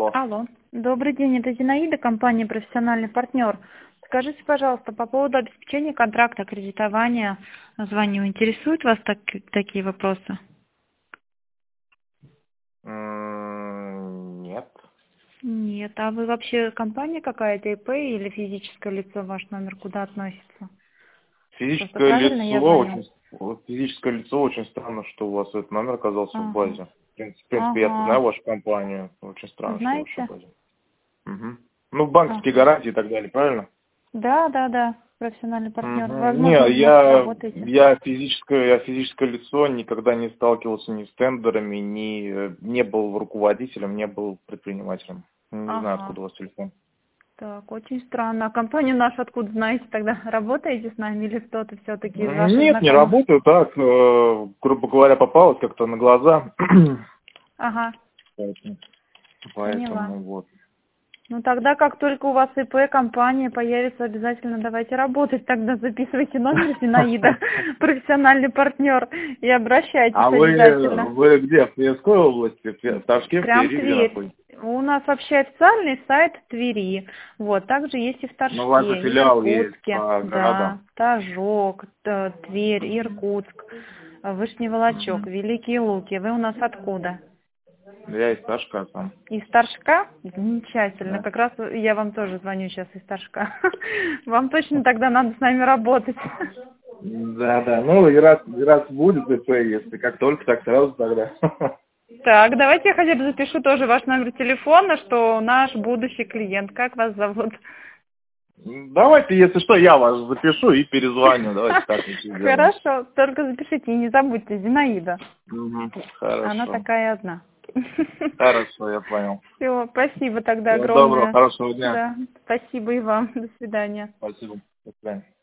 Алло. Алло. Добрый день, это Зинаида, компания «Профессиональный партнер». Скажите, пожалуйста, по поводу обеспечения контракта кредитования, звоню, интересуют вас такие вопросы? Нет. Нет. А вы вообще компания какая-то, ИП или физическое лицо, ваш номер куда относится? Просто Физическое правильно я звоню? лицо очень странно, что у вас этот номер оказался в Ага. базе. В принципе, я знаю вашу компанию. Очень странно, что в вашей Знаете? базе. Угу. Ну, банковские Ага. гарантии и так далее, правильно? Да. Профессиональный партнер. Угу. Не, Возможно, вы, может, работаете. я физическое лицо, никогда не сталкивался ни с тендерами, не был руководителем, не был предпринимателем. Не знаю, Ага. откуда у вас телефон. Так, очень странно. А компанию нашу откуда знаете тогда? Работаете с нами или кто-то все-таки из ваших Нет, не знакомых? работаю так, грубо говоря, попалось как-то на глаза. Ага, Поэтому поняла. поэтому вот. Ну тогда, как только у вас ИП, компания появится, обязательно давайте работать. Тогда записывайте номер Зинаида, профессиональный партнер, и обращайтесь А обязательно. вы где, в Тверской области, в Торжке, в Прям Твери, где Тверь. находитесь? У нас вообще официальный сайт Твери. Вот, также есть и в Ну, у вас же Торжке, и в филиал есть Иркутске. по Да, городам. Торжок, Тверь, Иркутск, Вышний Волочок, Мгм. Великие Луки. Вы у нас откуда? Я из Торжка сам. Из Торжка? Замечательно. Да. Как раз я вам тоже звоню сейчас из Торжка. Вам точно тогда надо с нами работать. Да. Ну, и раз будет ИП, если как только, так сразу тогда. Так, давайте я хотя бы запишу тоже ваш номер телефона, что наш будущий клиент. Как вас зовут? Давайте, если что, я вас запишу и перезвоню. Давайте так лучше сделаем. Хорошо, только запишите и не забудьте, Зинаида. Мгм. Она Хорошо. такая одна. Хорошо, я понял. Все, спасибо тогда Всего доброго, огромное. хорошего дня. Да, спасибо и вам. До свидания. Спасибо. До свидания.